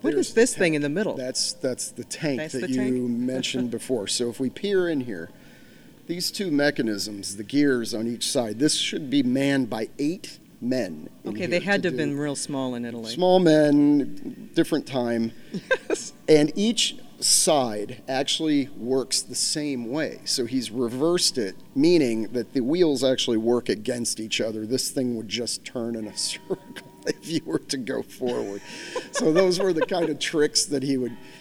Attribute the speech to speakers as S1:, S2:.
S1: What is this thing in the middle?
S2: That's the tank
S1: That's
S2: that
S1: the
S2: you
S1: tank?
S2: mentioned before. So if we peer in here, these two mechanisms, the gears on each side, this should be manned by 8 men.
S1: Okay, they had to have been real small in Italy.
S2: Small men, different time.
S1: Yes.
S2: And each side actually works the same way. So he's reversed it, meaning that the wheels actually work against each other. This thing would just turn in a circle if you were to go forward. So those were the kind of tricks that he would